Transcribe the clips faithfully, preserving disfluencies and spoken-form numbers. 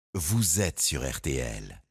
Vous êtes sur R T L.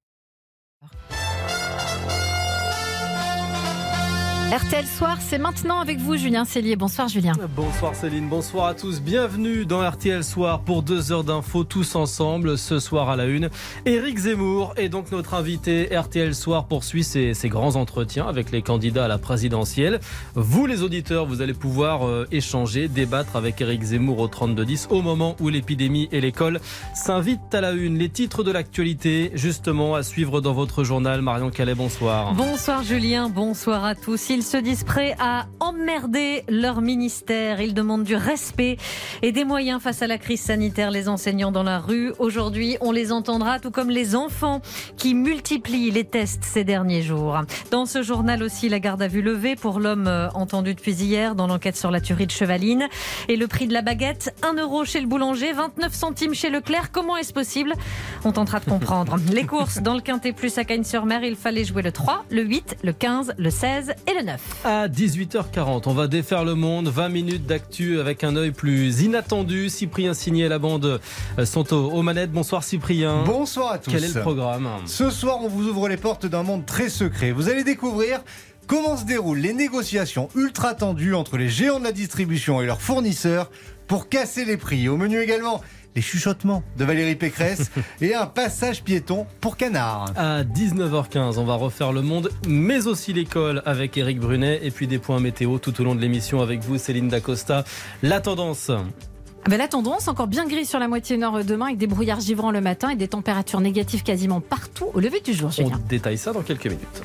R T L Soir, c'est maintenant avec vous, Julien Cellier. Bonsoir, Julien. Bonsoir, Céline. Bonsoir à tous. Bienvenue dans R T L Soir pour deux heures d'infos tous ensemble. Ce soir à la une, Éric Zemmour est donc notre invité. R T L Soir poursuit ses, ses grands entretiens avec les candidats à la présidentielle. Vous, les auditeurs, vous allez pouvoir euh, échanger, débattre avec Éric Zemmour au trente-deux dix au moment où l'épidémie et l'école s'invitent à la une. Les titres de l'actualité, justement, à suivre dans votre journal. Marion Calais, bonsoir. Bonsoir, Julien. Bonsoir à tous. Ils se disent prêts à emmerder leur ministère. Ils demandent du respect et des moyens face à la crise sanitaire. Les enseignants dans la rue, aujourd'hui, on les entendra, tout comme les enfants qui multiplient les tests ces derniers jours. Dans ce journal aussi, la garde à vue levée pour l'homme entendu depuis hier dans l'enquête sur la tuerie de Chevaline. Et le prix de la baguette, un euro chez le boulanger, vingt-neuf centimes chez Leclerc. Comment est-ce possible ? On tentera de comprendre. Les courses dans le Quintet Plus à Cagnes-sur-Mer, il fallait jouer le trois, le huit, le quinze, le seize et le neuf. À dix-huit heures quarante, on va défaire le monde. vingt minutes d'actu avec un œil plus inattendu. Cyprien Signé et la bande sont aux, aux manettes. Bonsoir Cyprien. Bonsoir à tous. Quel est le programme ? Ce soir, on vous ouvre les portes d'un monde très secret. Vous allez découvrir comment se déroulent les négociations ultra tendues entre les géants de la distribution et leurs fournisseurs pour casser les prix. Au menu également, les chuchotements de Valérie Pécresse et un passage piéton pour canard. À dix-neuf heures quinze, on va refaire le monde, mais aussi l'école avec Éric Brunet. Et puis des points météo tout au long de l'émission avec vous, Céline Dacosta. La tendance. Ben la tendance, encore bien gris sur la moitié nord demain, avec des brouillards givrants le matin et des températures négatives quasiment partout au lever du jour. Julien. On détaille ça dans quelques minutes.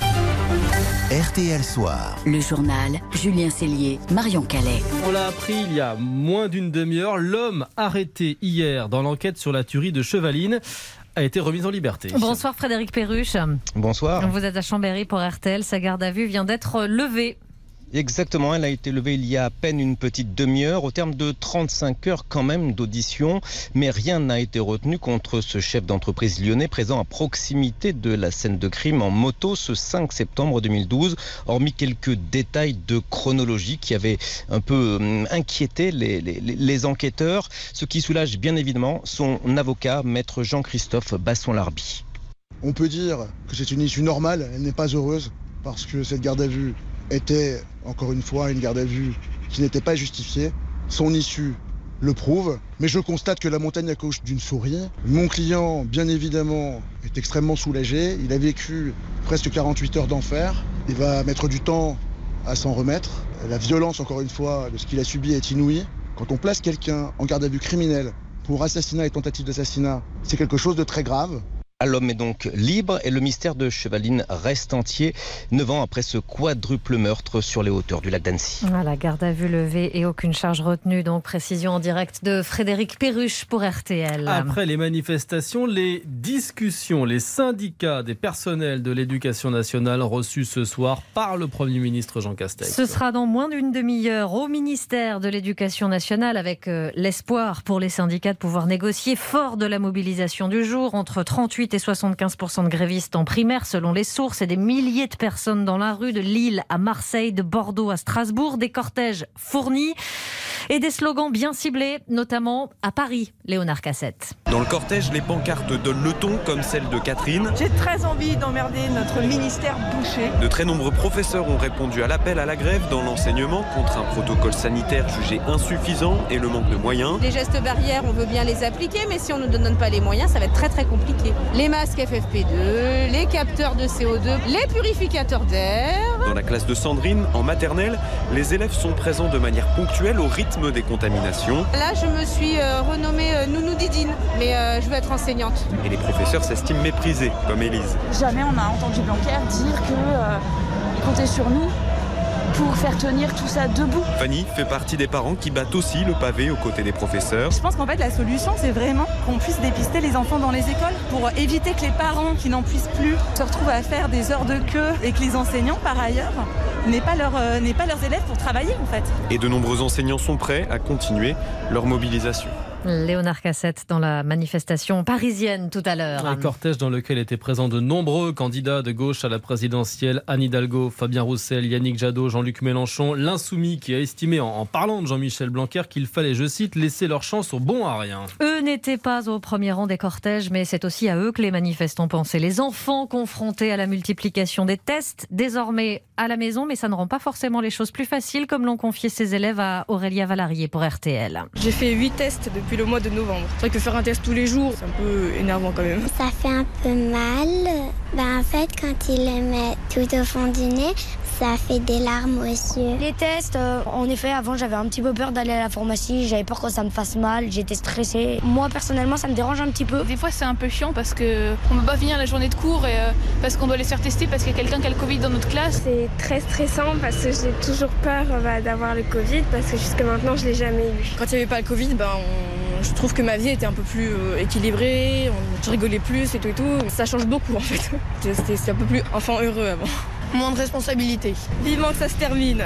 R T L Soir. Le journal, Julien Cellier, Marion Calais. On l'a appris il y a moins d'une demi-heure. L'homme arrêté hier dans l'enquête sur la tuerie de Chevaline a été remis en liberté. Bonsoir Frédéric Perruche. Bonsoir. Vous êtes à Chambéry pour R T L. Sa garde à vue vient d'être levée. Exactement, elle a été levée il y a à peine une petite demi-heure, au terme de trente-cinq heures quand même d'audition. Mais rien n'a été retenu contre ce chef d'entreprise lyonnais présent à proximité de la scène de crime en moto ce cinq septembre deux mille douze, hormis quelques détails de chronologie qui avaient un peu inquiété les, les, les enquêteurs. Ce qui soulage bien évidemment son avocat, maître Jean-Christophe Basson-Larby. On peut dire que c'est une issue normale, elle n'est pas heureuse, parce que cette garde à vue était, encore une fois, une garde à vue qui n'était pas justifiée. Son issue le prouve, mais je constate que la montagne accouche d'une souris. Mon client, bien évidemment, est extrêmement soulagé. Il a vécu presque quarante-huit heures d'enfer. Il va mettre du temps à s'en remettre. La violence, encore une fois, de ce qu'il a subi est inouïe. Quand on place quelqu'un en garde à vue criminelle pour assassinat et tentative d'assassinat, c'est quelque chose de très grave. L'homme est donc libre et le mystère de Chevaline reste entier, neuf ans après ce quadruple meurtre sur les hauteurs du lac d'Annecy. Voilà, garde à vue levée et aucune charge retenue. Donc, précision en direct de Frédéric Perruche pour R T L. Après les manifestations, les discussions, les syndicats des personnels de l'éducation nationale reçus ce soir par le Premier ministre Jean Castex. Ce sera dans moins d'une demi-heure au ministère de l'Éducation nationale avec euh, l'espoir pour les syndicats de pouvoir négocier fort de la mobilisation du jour entre trente-huit et soixante-quinze pour cent de grévistes en primaire selon les sources et des milliers de personnes dans la rue de Lille à Marseille, de Bordeaux à Strasbourg, des cortèges fournis et des slogans bien ciblés, notamment à Paris, Léonard Cassette. Dans le cortège, les pancartes donnent le ton, comme celle de Catherine. J'ai très envie d'emmerder notre ministère bouché. De très nombreux professeurs ont répondu à l'appel à la grève dans l'enseignement contre un protocole sanitaire jugé insuffisant et le manque de moyens. Les gestes barrières, on veut bien les appliquer, mais si on ne nous donne pas les moyens, ça va être très très compliqué. Les masques F F P deux, les capteurs de C O deux, les purificateurs d'air. Dans la classe de Sandrine, en maternelle, les élèves sont présents de manière ponctuelle au rythme des contaminations. Là, je me suis euh, renommée euh, Nounou Didine, mais euh, je veux être enseignante. Et les professeurs s'estiment méprisés, comme Élise. Jamais on a entendu Blanquer dire qu'il euh, comptait sur nous pour faire tenir tout ça debout. Fanny fait partie des parents qui battent aussi le pavé aux côtés des professeurs. Je pense qu'en fait la solution c'est vraiment qu'on puisse dépister les enfants dans les écoles pour éviter que les parents qui n'en puissent plus se retrouvent à faire des heures de queue et que les enseignants par ailleurs n'aient pas, leur, euh, n'aient pas leurs élèves pour travailler en fait. Et de nombreux enseignants sont prêts à continuer leur mobilisation. Léonard Cassette dans la manifestation parisienne tout à l'heure. Un cortège dans lequel étaient présents de nombreux candidats de gauche à la présidentielle. Anne Hidalgo, Fabien Roussel, Yannick Jadot, Jean-Luc Mélenchon. L'insoumis qui a estimé en, en parlant de Jean-Michel Blanquer qu'il fallait, je cite, laisser leur chance au bon à rien. Eux n'étaient pas au premier rang des cortèges, mais c'est aussi à eux que les manifestants pensaient. Les enfants confrontés à la multiplication des tests, désormais à la maison, mais ça ne rend pas forcément les choses plus faciles, comme l'ont confié ses élèves à Aurélia Valarié pour R T L. J'ai fait huit tests depuis le mois de novembre. C'est vrai que faire un test tous les jours, c'est un peu énervant quand même. Ça fait un peu mal. Ben, en fait, quand ils le mettent tout au fond du nez, ça fait des larmes aux yeux. Les tests, euh, en effet, avant j'avais un petit peu peur d'aller à la pharmacie, j'avais peur que ça me fasse mal, j'étais stressée. Moi personnellement ça me dérange un petit peu. Des fois c'est un peu chiant parce qu'on ne peut pas finir la journée de cours et, euh, parce qu'on doit les faire tester parce qu'il y a quelqu'un qui a le Covid dans notre classe. C'est très stressant parce que j'ai toujours peur bah, d'avoir le Covid parce que jusqu'à maintenant je ne l'ai jamais eu. Quand il n'y avait pas le Covid, ben, on... je trouve que ma vie était un peu plus euh, équilibrée, on... je rigolais plus et tout et tout. Ça change beaucoup en fait. C'était un peu plus enfant heureux avant. Moins de responsabilité. Vivement que ça se termine.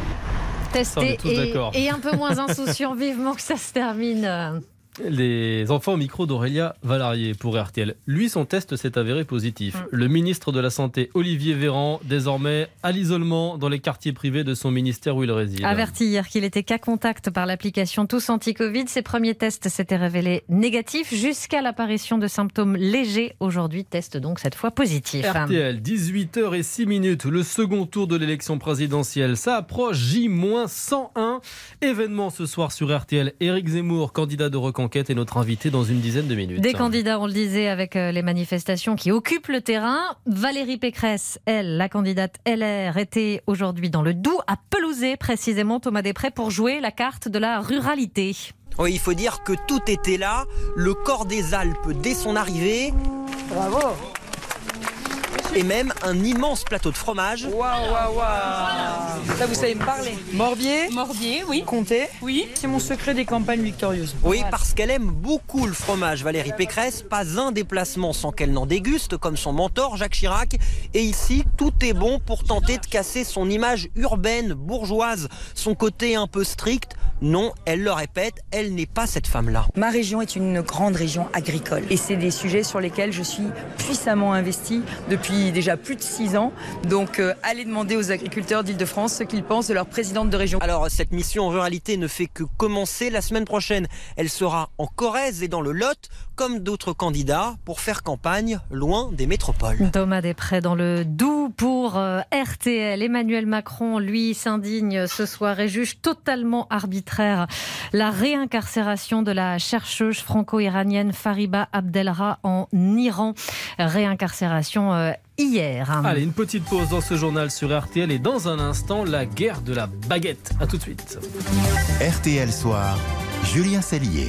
Testé et, et un peu moins insouciant, vivement que ça se termine. Les enfants au micro d'Aurélia Valarié pour R T L. Lui, son test s'est avéré positif. Mm. Le ministre de la Santé, Olivier Véran, désormais à l'isolement dans les quartiers privés de son ministère où il réside. Averti hier qu'il était cas contact par l'application Tous Anti-Covid, ses premiers tests s'étaient révélés négatifs jusqu'à l'apparition de symptômes légers. Aujourd'hui, test donc cette fois positif. R T L, dix-huit heures zéro six minutes, le second tour de l'élection présidentielle. Ça approche, J cent un. Événement ce soir sur R T L. Éric Zemmour, candidat de Reconquête, est notre invité dans une dizaine de minutes. Des candidats, on le disait, avec les manifestations qui occupent le terrain. Valérie Pécresse, elle, la candidate L R, était aujourd'hui dans le Doubs, à Pelouzet, précisément, Thomas Després, pour jouer la carte de la ruralité. Oui, il faut dire que tout était là, le corps des Alpes dès son arrivée. Bravo. Et même un immense plateau de fromage. Waouh, waouh, waouh. Ça, vous savez me parler. Morbier. Morbier, oui. Comté. Oui. C'est mon secret des campagnes victorieuses. Oui, parce qu'elle aime beaucoup le fromage, Valérie Pécresse. Pas un déplacement sans qu'elle n'en déguste, comme son mentor Jacques Chirac. Et ici, tout est bon pour tenter de casser son image urbaine, bourgeoise, son côté un peu strict. Non, elle le répète, elle n'est pas cette femme-là. Ma région est une grande région agricole. Et c'est des sujets sur lesquels je suis puissamment investie depuis déjà plus de six ans. Donc euh, allez demander aux agriculteurs d'Île-de-France ce qu'ils pensent de leur présidente de région. Alors cette mission ruralité ne fait que commencer. La semaine prochaine, elle sera en Corrèze et dans le Lot, comme d'autres candidats, pour faire campagne loin des métropoles. Thomas Després dans le Doubs pour euh, R T L. Emmanuel Macron, lui, s'indigne ce soir et juge totalement arbitraire la réincarcération de la chercheuse franco-iranienne Fariba Abdelrah en Iran. Réincarcération euh, hier. Allez, une petite pause dans ce journal sur R T L et dans un instant, la guerre de la baguette. A tout de suite. R T L Soir, Julien Cellier.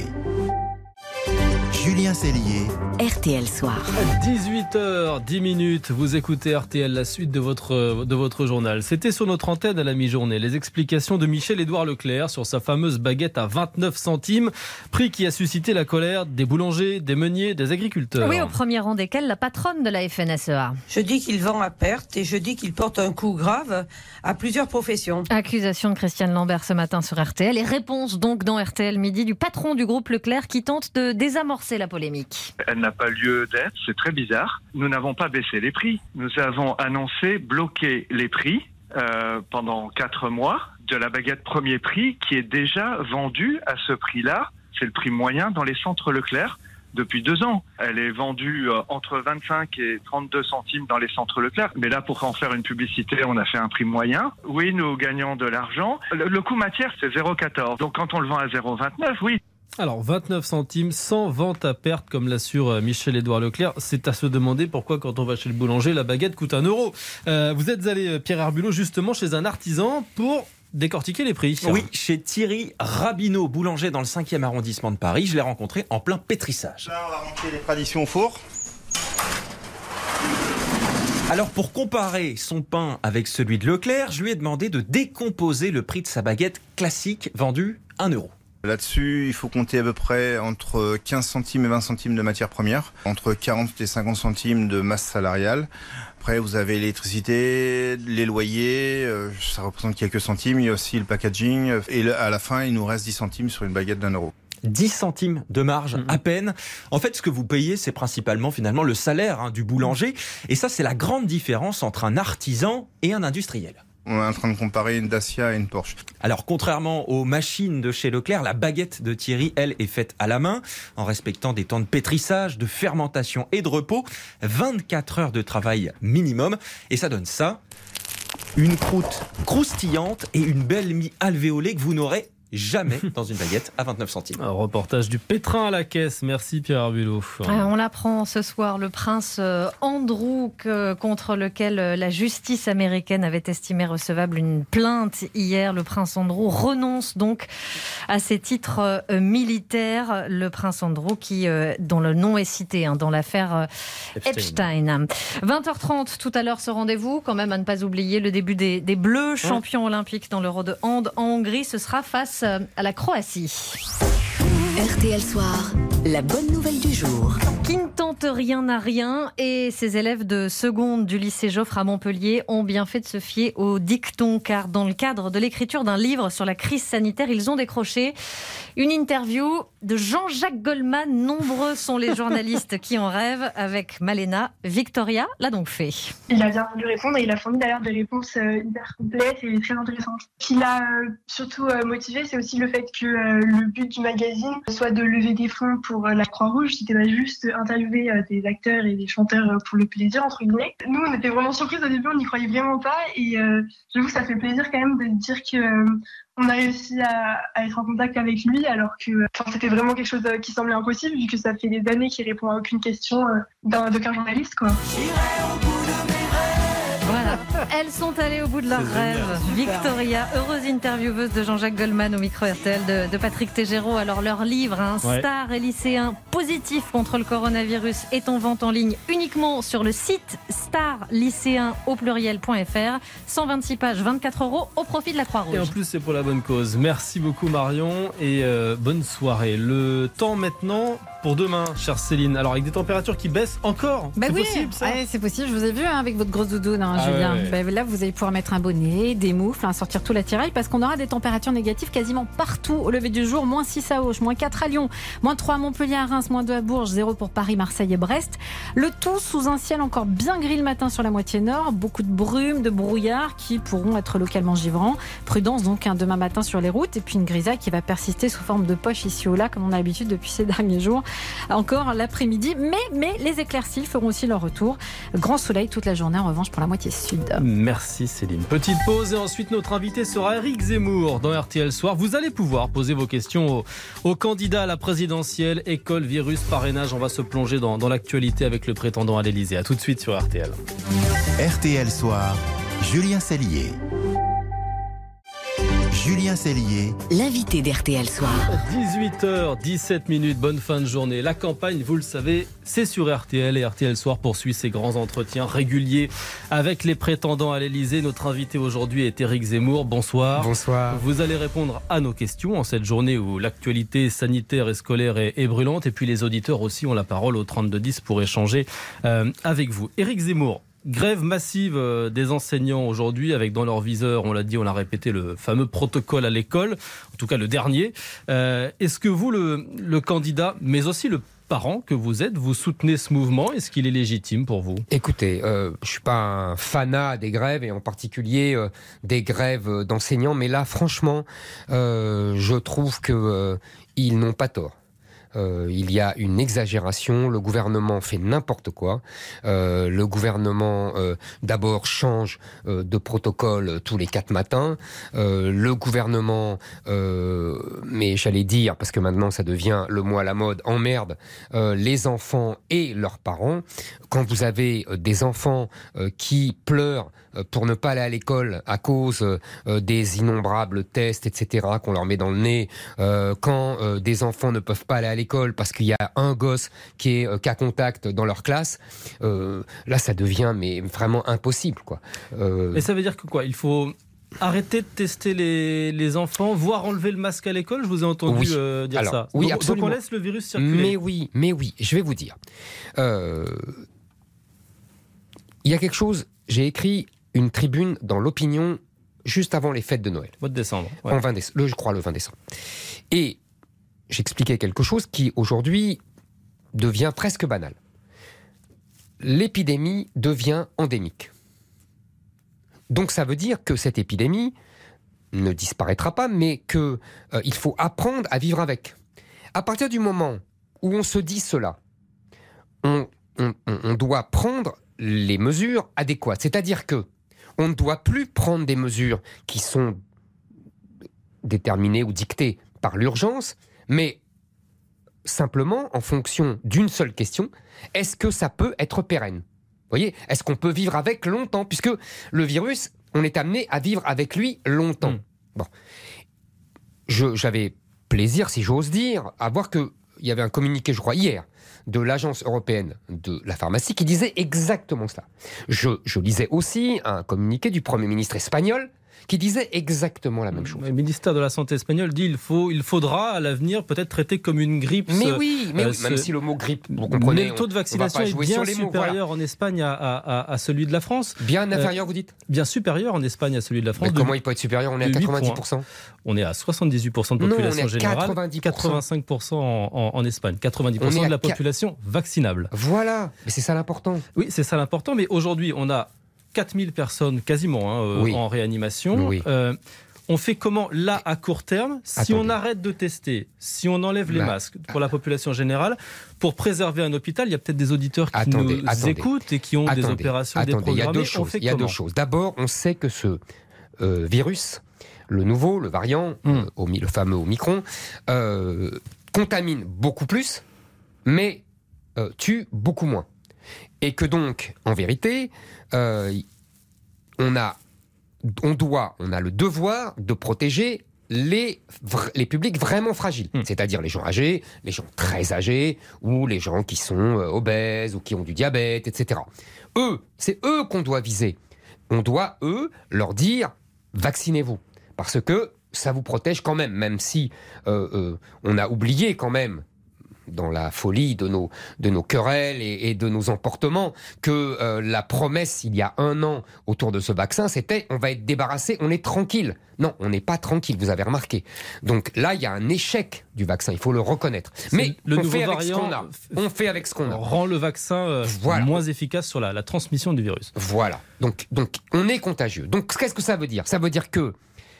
Julien Cellier. R T L Soir. dix-huit heures dix minutes, vous écoutez R T L, la suite de votre, de votre journal. C'était sur notre antenne à la mi-journée. Les explications de Michel-Édouard Leclerc sur sa fameuse baguette à vingt-neuf centimes, prix qui a suscité la colère des boulangers, des meuniers, des agriculteurs. Oui, au premier rang desquels la patronne de la F N S E A. Je dis qu'il vend à perte et je dis qu'il porte un coup grave à plusieurs professions. Accusation de Christiane Lambert ce matin sur R T L et réponse donc dans R T L Midi du patron du groupe Leclerc qui tente de désamorcer la polémique. Elle n'a pas lieu d'être, c'est très bizarre. Nous n'avons pas baissé les prix. Nous avons annoncé bloquer les prix euh, pendant quatre mois de la baguette premier prix qui est déjà vendue à ce prix-là. C'est le prix moyen dans les centres Leclerc depuis deux ans. Elle est vendue euh, entre vingt-cinq et trente-deux centimes dans les centres Leclerc. Mais là, pour en faire une publicité, on a fait un prix moyen. Oui, nous gagnons de l'argent. Le, le coût matière, c'est zéro virgule quatorze. Donc quand on le vend à zéro virgule vingt-neuf, oui. Alors, vingt-neuf centimes sans vente à perte, comme l'assure Michel-Édouard Leclerc. C'est à se demander pourquoi, quand on va chez le boulanger, la baguette coûte un euro. Euh, vous êtes allé, Pierre Herbulot, justement chez un artisan pour décortiquer les prix. Oui, chez Thierry Rabineau, boulanger dans le cinquième arrondissement de Paris. Je l'ai rencontré en plein pétrissage. Là, on va rentrer les traditions au four. Alors, pour comparer son pain avec celui de Leclerc, je lui ai demandé de décomposer le prix de sa baguette classique vendue un euro. Là-dessus, il faut compter à peu près entre quinze centimes et vingt centimes de matière première, entre quarante et cinquante centimes de masse salariale. Après, vous avez l'électricité, les loyers, euh, ça représente quelques centimes. Il y a aussi le packaging. Et à la fin, il nous reste dix centimes sur une baguette d'un euro. dix centimes de marge, mmh. à peine. En fait, ce que vous payez, c'est principalement finalement le salaire hein, du boulanger. Et ça, c'est la grande différence entre un artisan et un industriel. On est en train de comparer une Dacia et une Porsche. Alors, contrairement aux machines de chez Leclerc, la baguette de Thierry, elle, est faite à la main, en respectant des temps de pétrissage, de fermentation et de repos. vingt-quatre heures de travail minimum. Et ça donne ça. Une croûte croustillante et une belle mie alvéolée que vous n'aurez jamais dans une baguette à vingt-neuf centimes. Un reportage du pétrin à la caisse. Merci Pierre Arbulot. On l'apprend ce soir, le prince Andrew, que, contre lequel la justice américaine avait estimé recevable une plainte hier. Le prince Andrew renonce donc à ses titres militaires. Le prince Andrew qui, dont le nom est cité hein, dans l'affaire Epstein. Epstein. vingt heures trente tout à l'heure ce rendez-vous. Quand même à ne pas oublier le début des, des Bleus, champions ouais. olympiques dans l'Euro de hand en Hongrie. Ce sera face à la Croatie. R T L Soir, la bonne nouvelle du jour. Qui ne tente rien à rien et ces élèves de seconde du lycée Joffre à Montpellier ont bien fait de se fier au dicton car dans le cadre de l'écriture d'un livre sur la crise sanitaire, ils ont décroché une interview de Jean-Jacques Goldman. Nombreux sont les journalistes qui en rêvent. Avec Malena, Victoria l'a donc fait. Il a bien voulu répondre et il a fourni d'ailleurs des réponses euh, hyper complètes et très intéressantes. Ce qui l'a euh, surtout euh, motivé, c'est aussi le fait que euh, le but du magazine soit de lever des fonds pour euh, la Croix-Rouge. C'était pas juste interviewer euh, des acteurs et des chanteurs euh, pour le plaisir, entre guillemets. Nous, on était vraiment surprises au début, on n'y croyait vraiment pas et euh, j'avoue que ça fait plaisir quand même de dire que euh, on a réussi à, à être en contact avec lui alors que enfin, c'était vraiment quelque chose qui semblait impossible vu que ça fait des années qu'il répond à aucune question euh, d'un, d'aucun journaliste, quoi. Voilà, elles sont allées au bout de leurs rêves. Victoria, heureuse intervieweuse de Jean-Jacques Goldman au micro R T L de, de Patrick Tégéraud. Alors leur livre, hein, ouais. Stars et lycéens positifs contre le coronavirus, est en vente en ligne uniquement sur le site star lycéens au pluriel point f r. cent vingt-six pages, vingt-quatre euros au profit de la Croix-Rouge. Et en plus c'est pour la bonne cause. Merci beaucoup Marion et euh, bonne soirée. Le temps maintenant pour demain, chère Céline. Alors avec des températures qui baissent encore. Bah c'est oui, possible ça ouais, c'est possible. Je vous ai vu hein, avec votre grosse doudoune, hein, ah Julien. Ouais, ouais. Bah, là, vous allez pouvoir mettre un bonnet, des moufles, hein, sortir tout l'attirail parce qu'on aura des températures négatives quasiment partout au lever du jour. moins six à Auch, moins quatre à Lyon, moins trois à Montpellier, à Reims, moins deux à Bourges, zéro pour Paris, Marseille et Brest. Le tout sous un ciel encore bien gris le matin sur la moitié nord. Beaucoup de brume, de brouillard qui pourront être localement givrants. Prudence donc hein, demain matin sur les routes. Et puis une grisaille qui va persister sous forme de poche ici ou là, comme on a l'habitude depuis ces derniers jours. Encore l'après-midi, mais, mais les éclaircies feront aussi leur retour. Grand soleil toute la journée en revanche pour la moitié sud. Merci Céline. Petite pause et ensuite notre invité sera Éric Zemmour dans R T L Soir. Vous allez pouvoir poser vos questions aux, aux candidats à la présidentielle, école, virus, parrainage. On va se plonger dans, dans l'actualité avec le prétendant à l'Elysée. A tout de suite sur R T L. R T L Soir, Julien Cellier. Julien Cellier, l'invité d'R T L Soir. dix-huit heures dix-sept minutes, bonne fin de journée. La campagne, vous le savez, c'est sur R T L et R T L Soir poursuit ses grands entretiens réguliers avec les prétendants à l'Elysée. Notre invité aujourd'hui est Éric Zemmour. Bonsoir. Bonsoir. Vous allez répondre à nos questions en cette journée où l'actualité sanitaire et scolaire est, est brûlante. Et puis les auditeurs aussi ont la parole au trente-deux dix pour échanger euh, avec vous. Éric Zemmour. Grève massive des enseignants aujourd'hui avec dans leur viseur, on l'a dit, on l'a répété, le fameux protocole à l'école, en tout cas le dernier. Euh, est-ce que vous, le, le candidat, mais aussi le parent que vous êtes, vous soutenez ce mouvement? Est-ce qu'il est légitime pour vous? Écoutez, euh, je ne suis pas un fanat des grèves et en particulier euh, des grèves d'enseignants, mais là, franchement, euh, je trouve qu'ils euh, n'ont pas tort. Euh, il y a une exagération, le gouvernement fait n'importe quoi, euh, le gouvernement euh, d'abord change euh, de protocole tous les quatre matins, euh, le gouvernement, euh, mais j'allais dire, parce que maintenant ça devient le mot à la mode, emmerde euh, les enfants et leurs parents. Quand vous avez euh, des enfants euh, qui pleurent euh, pour ne pas aller à l'école à cause euh, des innombrables tests, et cetera, qu'on leur met dans le nez, euh, quand euh, des enfants ne peuvent pas aller à l'école parce qu'il y a un gosse qui est euh, cas contact dans leur classe, euh, là ça devient mais vraiment impossible, quoi. Euh... Et ça veut dire que quoi? Il faut arrêter de tester les, les enfants, voire enlever le masque à l'école? Je vous ai entendu oui. euh, dire Alors, ça. Oui, donc, absolument. donc on laisse le virus circuler. Mais oui, mais oui, je vais vous dire. Euh... Il y a quelque chose, j'ai écrit une tribune dans l'Opinion juste avant les fêtes de Noël. Mois de décembre. Ouais. En vingt décembre, le, je crois le vingt décembre. Et j'expliquais quelque chose qui aujourd'hui devient presque banal. L'épidémie devient endémique. Donc ça veut dire que cette épidémie ne disparaîtra pas, mais qu'il euh, faut apprendre à vivre avec. À partir du moment où on se dit cela, on, on, on doit prendre les mesures adéquates. C'est-à-dire que on ne doit plus prendre des mesures qui sont déterminées ou dictées par l'urgence, mais simplement en fonction d'une seule question, est-ce que ça peut être pérenne ? Vous voyez, est-ce qu'on peut vivre avec longtemps ? Puisque le virus, on est amené à vivre avec lui longtemps. Mmh. Bon. Je, j'avais plaisir, si j'ose dire, à voir qu'il y avait un communiqué, je crois, hier, de l'Agence européenne de la pharmacie qui disait exactement cela. Je, je lisais aussi un communiqué du Premier ministre espagnol qui disait exactement la même chose. Le ministère de la Santé espagnol dit qu'il faut, il faudra à l'avenir peut-être traiter comme une grippe. Mais oui, mais euh, oui, même si le mot grippe, vous comprenez. Mais le taux de vaccination est bien supérieur voilà. en Espagne à, à, à celui de la France. Bien inférieur, euh, vous dites ? Bien supérieur en Espagne à celui de la France. Mais comment il peut être supérieur ? On est à quatre-vingt-dix pour cent. On est à soixante-dix-huit pour cent de population non, on est à générale. quatre-vingt-dix pour cent. quatre-vingt-cinq pour cent en, en, en Espagne. quatre-vingt-dix pour cent de la population vaccinable. Voilà, mais c'est ça l'important. Oui, c'est ça l'important. Mais aujourd'hui, on a quatre mille personnes quasiment hein, euh, oui. en réanimation. Oui. Euh, on fait comment là à court terme si Attendez. on arrête de tester, si on enlève les bah, masques pour la population générale, pour préserver un hôpital? Il y a peut-être des auditeurs qui attendez, nous attendez. écoutent et qui ont attendez, des opérations attendez, déprogrammées. Il y a deux choses. Il y a deux choses. D'abord, on sait que ce euh, virus, le nouveau, le variant, mm. euh, au, le fameux Omicron, euh, contamine beaucoup plus, mais euh, tue beaucoup moins. Et que donc, en vérité, euh, on a, on doit, on a le devoir de protéger les, les publics vraiment fragiles, mmh. c'est-à-dire les gens âgés, les gens très âgés, ou les gens qui sont euh, obèses, ou qui ont du diabète, et cetera. Eux, c'est eux qu'on doit viser. On doit, eux, leur dire « vaccinez-vous », parce que ça vous protège quand même, même si euh, euh, on a oublié quand même, dans la folie de nos, de nos querelles et, et de nos emportements, que euh, la promesse, il y a un an, autour de ce vaccin, c'était « on va être débarrassé, on est tranquille ». Non, on n'est pas tranquille, vous avez remarqué. Donc là, il y a un échec du vaccin, il faut le reconnaître. C'est Mais le on, nouveau fait avec ce qu'on variant a. on fait avec ce qu'on a. Rend le vaccin euh, voilà. moins efficace sur la, la transmission du virus. Voilà. Donc, donc, on est contagieux. Donc, qu'est-ce que ça veut dire ? Ça veut dire que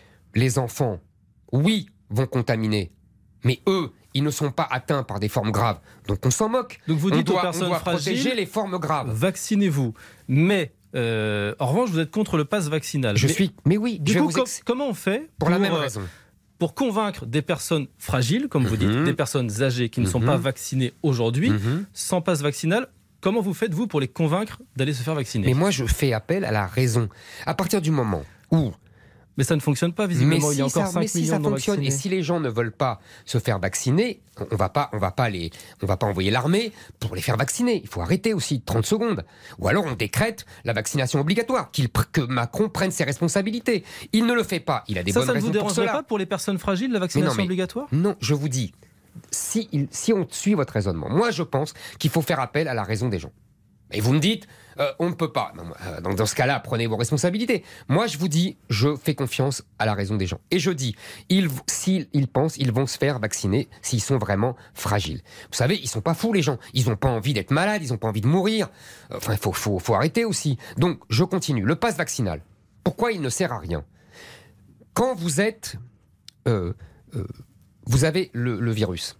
les enfants, oui, vont contaminer, mais eux, ils ne sont pas atteints par des formes graves. Donc on s'en moque. Donc vous dites on doit, aux personnes on doit fragiles, protéger les formes graves. Vaccinez-vous. Mais euh, en revanche, vous êtes contre le pass vaccinal. Je mais, suis. Mais oui. Du je coup, vous com- ex... comment on fait pour, pour la même euh, raison pour convaincre des personnes fragiles, comme mm-hmm. vous dites, des personnes âgées qui ne mm-hmm. sont pas vaccinées aujourd'hui, mm-hmm. sans pass vaccinal? Comment vous faites, vous, pour les convaincre d'aller se faire vacciner? Mais moi, je fais appel à la raison. À partir du moment où... Mais ça ne fonctionne pas, visiblement. Mais il y a si encore ça, cinq mais si millions ça de fonctionne, vaccinés. Et si les gens ne veulent pas se faire vacciner, on va pas, on va pas les, on va pas envoyer l'armée pour les faire vacciner. Il faut arrêter aussi trente secondes. Ou alors on décrète la vaccination obligatoire, qu'il, que Macron prenne ses responsabilités. Il ne le fait pas. Il a des ça, bonnes ça raisons pour cela. Ça ne vous dérangerait pas pour les personnes fragiles, la vaccination mais non, mais, obligatoire? Non, je vous dis, si, il, si on suit votre raisonnement, moi je pense qu'il faut faire appel à la raison des gens. Et vous me dites, euh, on ne peut pas. Donc dans ce cas-là, prenez vos responsabilités. Moi, je vous dis, je fais confiance à la raison des gens. Et je dis, ils, s'ils ils pensent, ils vont se faire vacciner s'ils sont vraiment fragiles. Vous savez, ils sont pas fous, les gens. Ils n'ont pas envie d'être malades, ils n'ont pas envie de mourir. Enfin, il faut, faut, faut arrêter aussi. Donc, je continue. Le pass vaccinal, pourquoi il ne sert à rien ? Quand vous êtes... Euh, euh, vous avez le, le virus.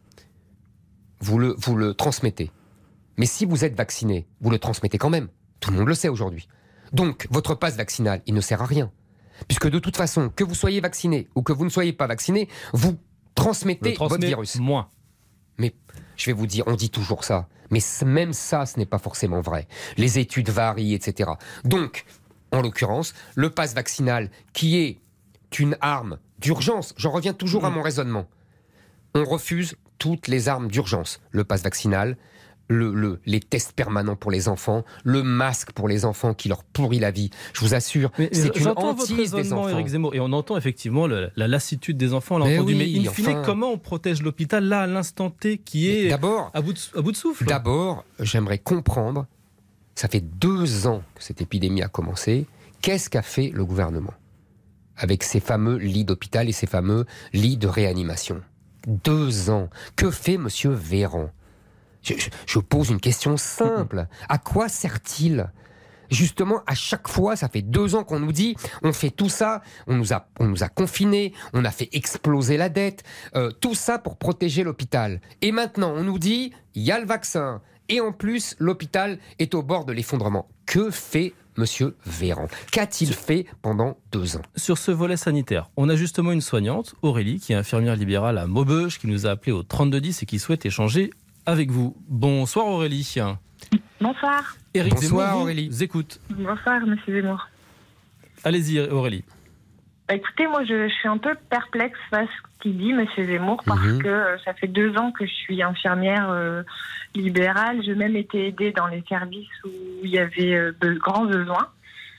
Vous le, vous le transmettez. Mais si vous êtes vacciné, vous le transmettez quand même. Tout le monde le sait aujourd'hui. Donc, votre passe vaccinal, il ne sert à rien. Puisque de toute façon, que vous soyez vacciné ou que vous ne soyez pas vacciné, vous transmettez votre virus. Moins. Mais je vais vous dire, on dit toujours ça. Mais même ça, ce n'est pas forcément vrai. Les études varient, et cetera. Donc, en l'occurrence, le passe vaccinal, qui est une arme d'urgence, j'en reviens toujours mmh. à mon raisonnement. On refuse toutes les armes d'urgence. Le passe vaccinal... Le, le, les tests permanents pour les enfants, le masque pour les enfants qui leur pourrit la vie. Je vous assure, mais c'est une hantise des enfants. Éric Zemmour, et on entend effectivement le, la lassitude des enfants, on l'a mais entendu. Oui, mais in fine, enfin... comment on protège l'hôpital là, à l'instant T, qui est d'abord, à, bout de, à bout de souffle? D'abord, j'aimerais comprendre, ça fait deux ans que cette épidémie a commencé, qu'est-ce qu'a fait le gouvernement avec ces fameux lits d'hôpital et ces fameux lits de réanimation? Deux ans. Que fait Monsieur Véran ? je, je, je pose une question simple. À quoi sert-il ? Justement, à chaque fois, ça fait deux ans qu'on nous dit, on fait tout ça, on nous a, on nous a confinés, on a fait exploser la dette, euh, tout ça pour protéger l'hôpital. Et maintenant, on nous dit, il y a le vaccin, et en plus, l'hôpital est au bord de l'effondrement. Que fait Monsieur Véran ? Qu'a-t-il fait pendant deux ans ? Sur ce volet sanitaire, on a justement une soignante, Aurélie, qui est infirmière libérale à Maubeuge, qui nous a appelé au trente-deux dix et qui souhaite échanger avec vous. Bonsoir Aurélie. Bonsoir. Éric Bonsoir Zemmour, Aurélie. Vous écoute. Bonsoir Monsieur Zemmour. Allez-y Aurélie. Bah, écoutez, moi je, je suis un peu perplexe face à ce qu'il dit Monsieur Zemmour parce mmh. que euh, ça fait deux ans que je suis infirmière euh, libérale. J'ai même été aidée dans les services où il y avait euh, de grands besoins.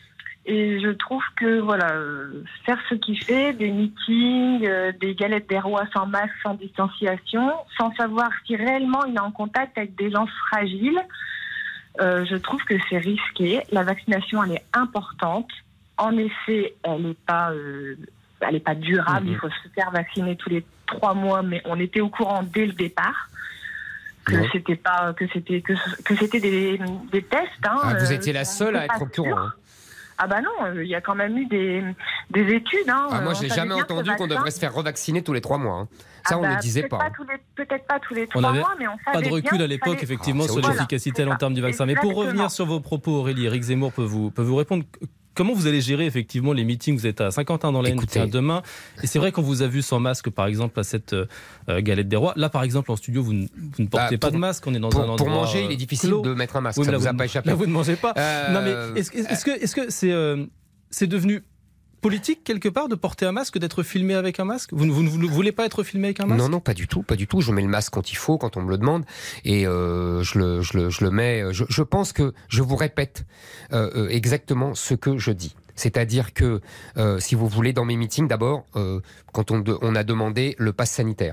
Et je trouve que voilà, euh, faire ce qu'il fait, des meetings, euh, des galettes des rois sans masque, sans distanciation, sans savoir si réellement il est en contact avec des gens fragiles, euh, je trouve que c'est risqué. La vaccination, elle est importante. En effet, elle n'est pas, euh, elle est pas durable. Mmh. Il faut se faire vacciner tous les trois mois, mais on était au courant dès le départ que ouais. c'était pas, que c'était que, que c'était des, des tests. Hein, ah, vous euh, étiez la seule à être au courant. Hein. Ah bah non, il y a quand même eu des, des études. Hein. Ah, moi, je n'ai jamais entendu qu'on devrait se faire revacciner tous les trois mois. Hein. Ça, ah on bah, ne le disait pas. pas tous les, peut-être pas tous les trois on mois, mais on savait pas de recul bien à l'époque, fallait... effectivement, ah, sur l'efficacité à long terme du vaccin. Exactement. Mais pour revenir sur vos propos, Aurélie, Éric Zemmour peut vous, peut vous répondre. Comment vous allez gérer effectivement les meetings ? Vous êtes à Saint-Quentin dans l'Aisne, c'est demain. Et c'est vrai qu'on vous a vu sans masque, par exemple, à cette euh, galette des rois. Là, par exemple, en studio, vous ne, vous ne portez bah, pour, pas de masque. On est dans pour, un endroit pour manger, il est difficile clos. de mettre un masque. Oui, ça là, vous a vous, pas échappé. Là, vous ne mangez pas. Euh... Non, mais est-ce, est-ce que, est-ce que c'est, euh, c'est devenu politique quelque part de porter un masque, d'être filmé avec un masque ? Vous ne vous, vous, vous voulez pas être filmé avec un masque ? Non, non, pas du tout, pas du tout. Je mets le masque quand il faut, quand on me le demande, et euh, je, le, je, le, je le mets. Je, je pense que je vous répète euh, exactement ce que je dis. C'est-à-dire que, euh, si vous voulez, dans mes meetings, d'abord, euh, quand on, de, on a demandé le pass sanitaire,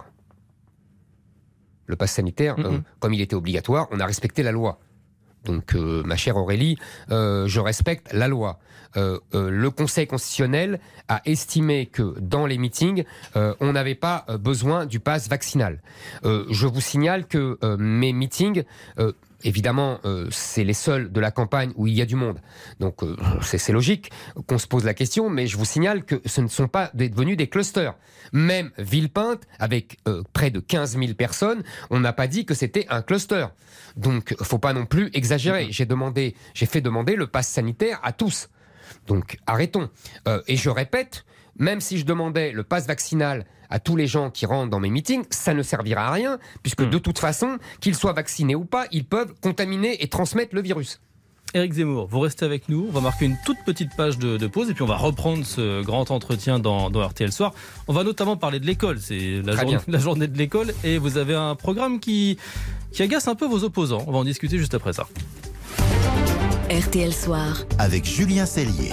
le pass sanitaire, mm-hmm. euh, comme il était obligatoire, on a respecté la loi. Donc, euh, ma chère Aurélie, euh, je respecte la loi. Euh, euh, le Conseil constitutionnel a estimé que dans les meetings, euh, on n'avait pas besoin du pass vaccinal. Euh, je vous signale que euh, mes meetings... Euh, Évidemment, euh, c'est les seuls de la campagne où il y a du monde. Donc, euh, c'est, c'est logique qu'on se pose la question, mais je vous signale que ce ne sont pas devenus des clusters. Même Villepinte, avec euh, près de quinze mille personnes, on n'a pas dit que c'était un cluster. Donc, faut pas non plus exagérer. J'ai demandé, j'ai fait demander le pass sanitaire à tous. Donc, arrêtons. Euh, et je répète, même si je demandais le pass vaccinal à tous les gens qui rentrent dans mes meetings, ça ne servira à rien, puisque mmh. de toute façon, qu'ils soient vaccinés ou pas, ils peuvent contaminer et transmettre le virus. Éric Zemmour, vous restez avec nous, on va marquer une toute petite page de, de pause et puis on va reprendre ce grand entretien dans, dans R T L Soir. On va notamment parler de l'école, c'est la, journée, la journée de l'école et vous avez un programme qui, qui agace un peu vos opposants. On va en discuter juste après ça. R T L Soir avec Julien Cellier.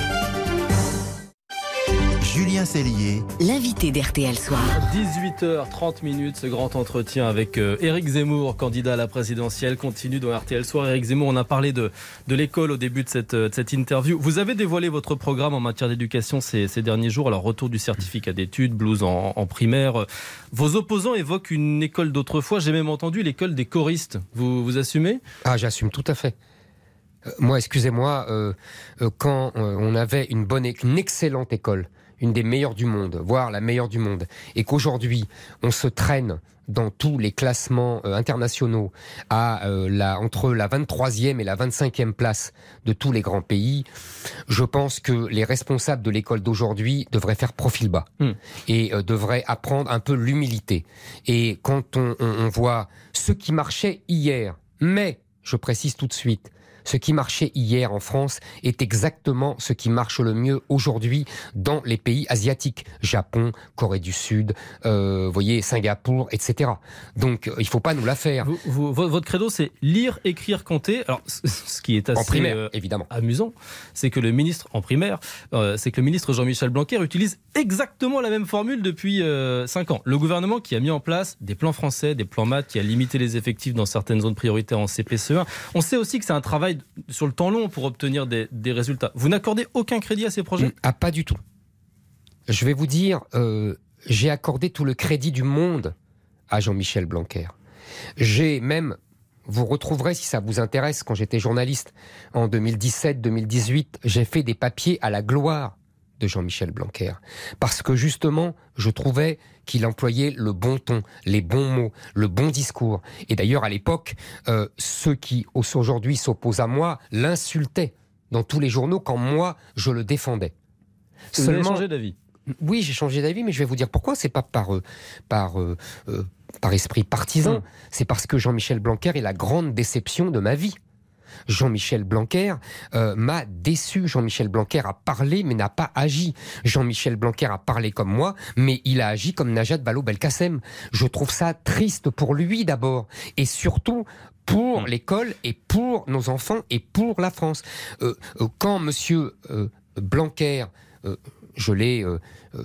Julien Cellier, l'invité d'R T L Soir. dix-huit heures trente, ce grand entretien avec euh, Éric Zemmour, candidat à la présidentielle, continue dans R T L Soir. Éric Zemmour, on a parlé de, de l'école au début de cette, de cette interview. Vous avez dévoilé votre programme en matière d'éducation ces, ces derniers jours. Alors, retour du certificat d'études, blouse en, en primaire. Vos opposants évoquent une école d'autrefois. J'ai même entendu l'école des choristes. Vous, vous assumez ? Ah, j'assume tout à fait. Euh, moi, excusez-moi, euh, euh, quand euh, on avait une bonne, une excellente école, une des meilleures du monde, voire la meilleure du monde, et qu'aujourd'hui, on se traîne dans tous les classements euh, internationaux à euh, la, entre la vingt-troisième et la vingt-cinquième place de tous les grands pays, je pense que les responsables de l'école d'aujourd'hui devraient faire profil bas mmh. et euh, devraient apprendre un peu l'humilité. Et quand on, on, on voit ce qui marchait hier, mais, je précise tout de suite, ce qui marchait hier en France est exactement ce qui marche le mieux aujourd'hui dans les pays asiatiques. Japon, Corée du Sud, euh, vous voyez, Singapour, et cetera. Donc, il ne faut pas nous la faire. Vous, vous, votre credo, c'est lire, écrire, compter. Alors, ce qui est assez en primaire, euh, évidemment. amusant, c'est que le ministre, en primaire, euh, c'est que le ministre Jean-Michel Blanquer utilise exactement la même formule depuis euh, cinq ans. Le gouvernement qui a mis en place des plans français, des plans maths, qui a limité les effectifs dans certaines zones prioritaires en C P C E un. On sait aussi que c'est un travail sur le temps long pour obtenir des, des résultats. Vous n'accordez aucun crédit à ces projets ? Ah, pas du tout. Je vais vous dire, euh, j'ai accordé tout le crédit du monde à Jean-Michel Blanquer. J'ai même, vous retrouverez si ça vous intéresse, quand j'étais journaliste en deux mille dix-sept deux mille dix-huit, j'ai fait des papiers à la gloire de Jean-Michel Blanquer. Parce que justement, je trouvais qu'il employait le bon ton, les bons mots, le bon discours. Et d'ailleurs, à l'époque, euh, ceux qui aujourd'hui s'opposent à moi l'insultaient dans tous les journaux quand moi, je le défendais. Vous Seulement... avez changé d'avis ? Oui, j'ai changé d'avis, mais je vais vous dire pourquoi. C'est pas par, euh, par, euh, euh, par esprit partisan. Mmh. C'est parce que Jean-Michel Blanquer est la grande déception de ma vie. Jean-Michel Blanquer euh, m'a déçu. Jean-Michel Blanquer a parlé mais n'a pas agi. Jean-Michel Blanquer a parlé comme moi, mais il a agi comme Najat Vallaud-Belkacem. Je trouve ça triste pour lui d'abord, et surtout pour mmh. l'école et pour nos enfants et pour la France. Euh, euh, quand Monsieur euh, Blanquer, euh, je l'ai euh, euh,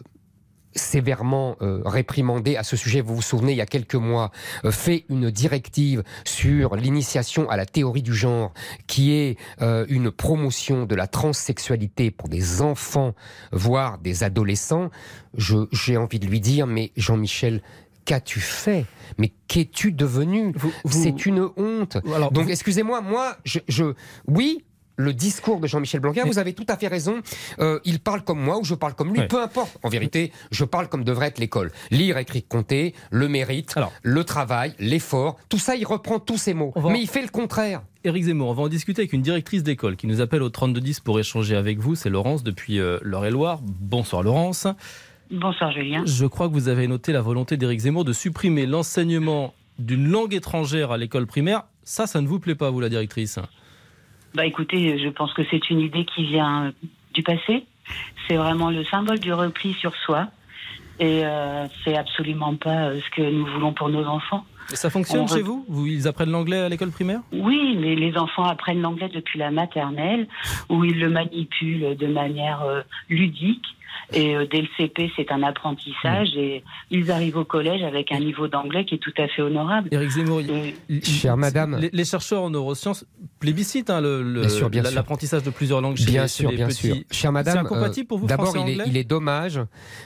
sévèrement euh, réprimandé à ce sujet, vous vous souvenez, il y a quelques mois, euh, fait une directive sur l'initiation à la théorie du genre, qui est euh, une promotion de la transsexualité pour des enfants, voire des adolescents. Je, j'ai envie de lui dire, mais Jean-Michel, qu'as-tu fait ? Mais qu'es-tu devenu ? vous, vous... C'est une honte. Alors, Donc, vous... excusez-moi, moi, je, je... oui, le discours de Jean-Michel Blanquer, vous avez tout à fait raison, euh, il parle comme moi ou je parle comme lui, ouais. peu importe. En vérité, je parle comme devrait être l'école. Lire, écrire, compter, le mérite, Alors, le travail, l'effort, tout ça, il reprend tous ces mots. Va... Mais il fait le contraire. Éric Zemmour, on va en discuter avec une directrice d'école qui nous appelle au trente-deux dix pour échanger avec vous. C'est Laurence depuis euh, l'Eure-et-Loire. Bonsoir Laurence. Bonsoir Julien. Je crois que vous avez noté la volonté d'Éric Zemmour de supprimer l'enseignement d'une langue étrangère à l'école primaire. Ça, ça ne vous plaît pas, vous, la directrice ? Bah écoutez, je pense que c'est une idée qui vient du passé. C'est vraiment le symbole du repli sur soi. Et euh, c'est absolument pas ce que nous voulons pour nos enfants. Et ça fonctionne On chez re... vous, vous Ils apprennent l'anglais à l'école primaire ? Oui, mais les enfants apprennent l'anglais depuis la maternelle, où ils le manipulent de manière euh, ludique. Et euh, dès le C P, c'est un apprentissage mmh. et ils arrivent au collège avec un niveau d'anglais qui est tout à fait honorable. Éric Zemmour, euh, il, chère madame, les, les chercheurs en neurosciences plébiscitent hein, le, le, bien sûr, bien l'apprentissage de plusieurs langues chez, bien chez sûr, les bien petits. sûr. Chère madame, c'est incompatible pour vous, euh, d'abord, français il anglais est, il est dommage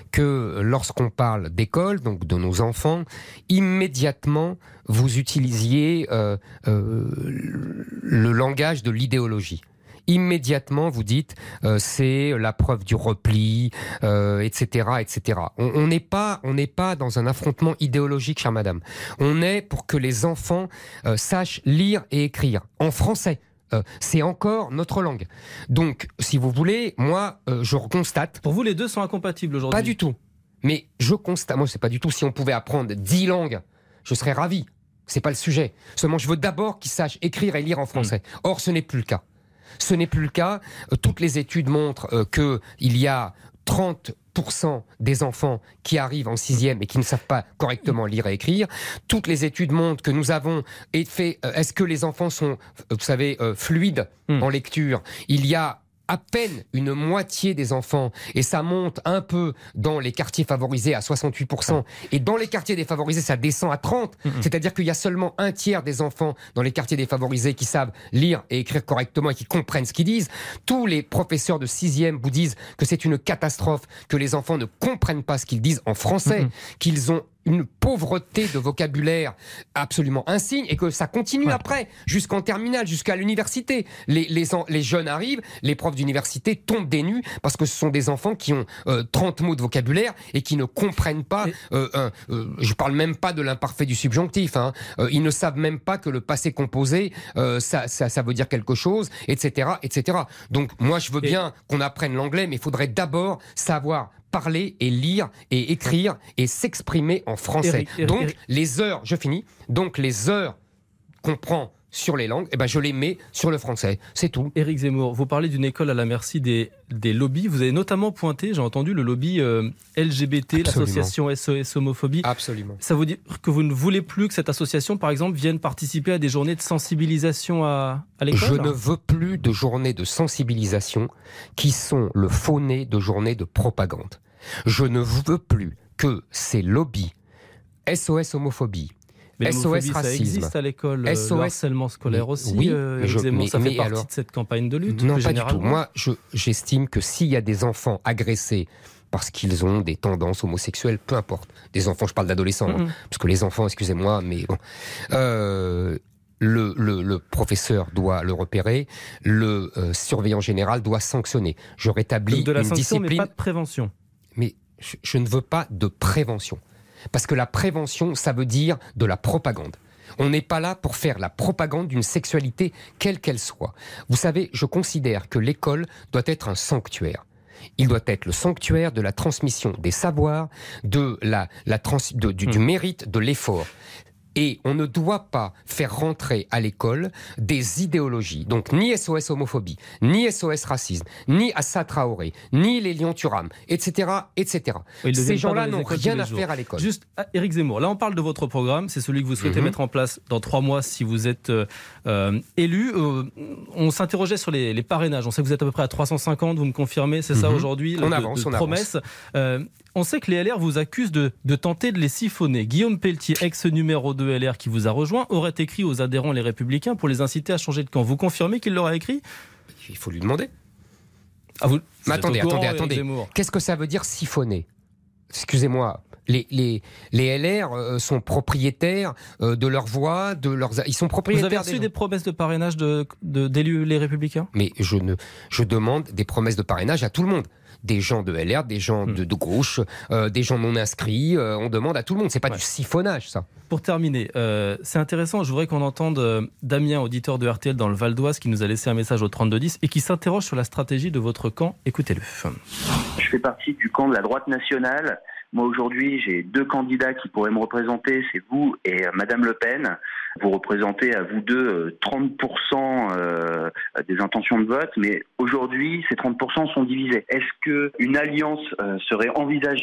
que lorsqu'on parle d'école, donc de nos enfants, immédiatement vous utilisiez euh, euh, le langage de l'idéologie. Immédiatement, vous dites, euh, c'est la preuve du repli, euh, et cetera, et cetera. On n'est pas, on n'est pas dans un affrontement idéologique, chère madame. On est pour que les enfants euh, sachent lire et écrire en français. Euh, c'est encore notre langue. Donc, si vous voulez, moi, euh, je constate. Pour vous, les deux sont incompatibles aujourd'hui ? Pas du tout. Mais je constate. Moi, c'est pas du tout. Si on pouvait apprendre dix langues, je serais ravi. C'est pas le sujet. Seulement, je veux d'abord qu'ils sachent écrire et lire en français. Mmh. Or, ce n'est plus le cas. Ce n'est plus le cas. Toutes les études montrent euh, qu'il y a trente pour cent des enfants qui arrivent en sixième et qui ne savent pas correctement lire et écrire. Toutes les études montrent que nous avons fait... Euh, est-ce que les enfants sont, vous savez, euh, fluides mmh. en lecture ? Il y a à peine une moitié des enfants, et ça monte un peu dans les quartiers favorisés à soixante-huit pour cent, et dans les quartiers défavorisés, ça descend à trente pour cent. Mmh. C'est-à-dire qu'il y a seulement un tiers des enfants dans les quartiers défavorisés qui savent lire et écrire correctement et qui comprennent ce qu'ils disent. Tous les professeurs de sixième vous disent que c'est une catastrophe, que les enfants ne comprennent pas ce qu'ils disent en français, mmh. qu'ils ont une pauvreté de vocabulaire absolument insigne, et que ça continue ouais. après, jusqu'en terminale, jusqu'à l'université. Les, les, les jeunes arrivent, les profs d'université tombent des nues, parce que ce sont des enfants qui ont euh, trente mots de vocabulaire et qui ne comprennent pas, et... euh, euh, euh, je parle même pas de l'imparfait du subjonctif, hein. euh, ils ne savent même pas que le passé composé, euh, ça, ça, ça veut dire quelque chose, et cetera, et cetera. Donc moi je veux et... bien qu'on apprenne l'anglais, mais il faudrait d'abord savoir parler et lire et écrire et s'exprimer en français. Eric, Eric, donc Eric. les heures, je finis, donc les heures qu'on prend sur les langues, eh ben je les mets sur le français, c'est tout. Éric Zemmour, vous parlez d'une école à la merci des, des lobbies, vous avez notamment pointé, j'ai entendu, le lobby euh, L G B T, Absolument. l'association S O S Homophobie. Absolument. Ça veut dire que vous ne voulez plus que cette association, par exemple, vienne participer à des journées de sensibilisation à, à l'école ? Je ne veux plus de journées de sensibilisation qui sont le faux nez de journées de propagande. Je ne veux plus que ces lobbies, S O S Homophobie, mais S O S racisme, ça existe à l'école, S O S... le harcèlement scolaire aussi. Oui, euh, je, Zemmour, mais, ça fait mais partie alors, de cette campagne de lutte. Non, pas du tout. Moi, je, j'estime que s'il y a des enfants agressés parce qu'ils ont des tendances homosexuelles, peu importe. Des enfants, je parle d'adolescents, mmh. hein, parce que les enfants, excusez-moi, mais bon... Euh, Le, le, le professeur doit le repérer, le euh, surveillant général doit sanctionner. Je rétablis Donc de la une sanction, discipline. mais pas de prévention. Mais je, je ne veux pas de prévention. Parce que la prévention, ça veut dire de la propagande. On n'est pas là pour faire la propagande d'une sexualité, quelle qu'elle soit. Vous savez, je considère que l'école doit être un sanctuaire. Il doit être le sanctuaire de la transmission des savoirs, de la, la trans, de, du, mmh. du mérite, de l'effort. Et on ne doit pas faire rentrer à l'école des idéologies. Donc ni S O S homophobie, ni S O S racisme, ni Assa Traoré, ni les Lyon Thuram, et cetera, et cetera. Oui, ces gens-là n'ont rien à faire à l'école. Juste, Éric Zemmour, là on parle de votre programme, c'est celui que vous souhaitez mm-hmm. mettre en place dans trois mois si vous êtes euh, élu. Euh, on s'interrogeait sur les, les parrainages. On sait que vous êtes à peu près à trois cent cinquante, vous me confirmez, c'est mm-hmm. ça aujourd'hui, on de, avance, de on promesses. avance. Euh, On sait que les L R vous accusent de, de tenter de les siphonner. Guillaume Pelletier, ex-numéro deux L R qui vous a rejoint, aurait écrit aux adhérents Les Républicains pour les inciter à changer de camp. Vous confirmez qu'il leur a écrit ? Il faut lui demander. Ah, vous, Mais attendez, courant, attendez, attendez. Qu'est-ce que ça veut dire siphonner ? Excusez-moi. Les, les, les L R euh, sont propriétaires euh, de leur voix, de leurs... Ils sont propriétaires. Vous avez reçu des, des promesses de parrainage de, de, d'élus Les Républicains ? Mais je, ne, je demande des promesses de parrainage à tout le monde. Des gens de L R, des gens de, de gauche, euh, des gens non inscrits. Euh, on demande à tout le monde. C'est pas ouais. du siphonnage, ça. Pour terminer, euh, c'est intéressant. Je voudrais qu'on entende euh, Damien, auditeur de R T L dans le Val d'Oise, qui nous a laissé un message au trente-deux dix et qui s'interroge sur la stratégie de votre camp. Écoutez-le. Je fais partie du camp de la droite nationale. Moi, aujourd'hui, j'ai deux candidats qui pourraient me représenter. C'est vous et euh, Madame Le Pen. Vous représentez à vous deux euh, trente pour cent euh, des intentions de vote, mais aujourd'hui, ces trente pour cent sont divisés. Est-ce qu'une alliance euh, serait envisageable ?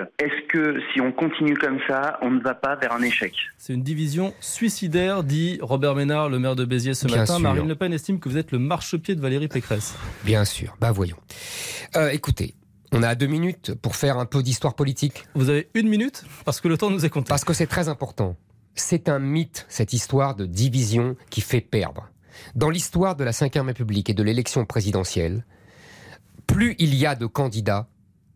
Est-ce que si on continue comme ça, on ne va pas vers un échec ? C'est une division suicidaire, dit Robert Ménard, le maire de Béziers ce Bien matin. sûr. Marine Le Pen estime que vous êtes le marchepied de Valérie Pécresse. Bien sûr. Bah voyons. Euh, écoutez. On a deux minutes pour faire un peu d'histoire politique. Vous avez une minute ? Parce que le temps nous est compté. Parce que c'est très important. C'est un mythe, cette histoire de division qui fait perdre. Dans l'histoire de la cinquième République et de l'élection présidentielle, plus il y a de candidats,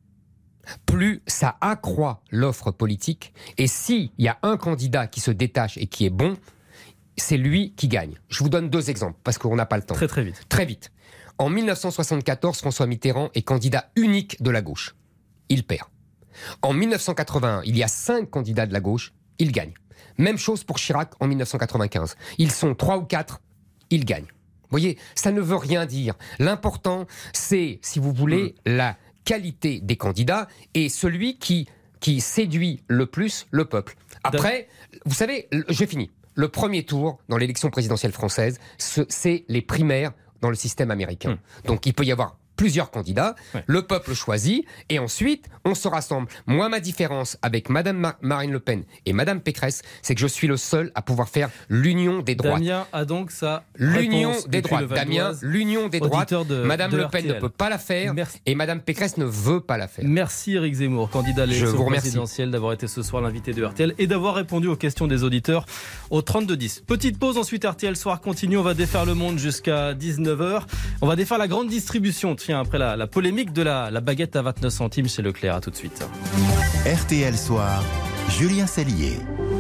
plus ça accroît l'offre politique. Et s'il y a un candidat qui se détache et qui est bon, c'est lui qui gagne. Je vous donne deux exemples, parce qu'on n'a pas le temps. Très très vite. Très vite. En mille neuf cent soixante-quatorze, François Mitterrand est candidat unique de la gauche. Il perd. En mille neuf cent quatre-vingt-un, il y a cinq candidats de la gauche, il gagne. Même chose pour Chirac en mille neuf cent quatre-vingt-quinze. Ils sont trois ou quatre, il gagne. Vous voyez, ça ne veut rien dire. L'important, c'est, si vous voulez, mmh. la qualité des candidats et celui qui, qui séduit le plus le peuple. Après, vous savez, j'ai fini. Le premier tour dans l'élection présidentielle française, c'est les primaires dans le système américain. Mmh. Donc il peut y avoir plusieurs candidats, ouais. le peuple choisit, et ensuite, on se rassemble. Moi, ma différence avec Madame Mar- Marine Le Pen et Madame Pécresse, c'est que je suis le seul à pouvoir faire l'union des droites. Damien a donc sa L'union réponse des droites. Damien, l'union des droites. De, Madame de Le Pen R T L. ne peut pas la faire, Merci. Et Madame Pécresse ne veut pas la faire. Merci Éric Zemmour, candidat à l'élection présidentielle, d'avoir été ce soir l'invité de R T L et d'avoir répondu aux questions des auditeurs au trente-deux dix. Petite pause, ensuite R T L Soir continue, on va défaire le monde jusqu'à dix-neuf heures. On va défaire la grande distribution, tiens, après la, la polémique de la, la baguette à vingt-neuf centimes chez Leclerc. À tout de suite. R T L Soir, Julien Cellier.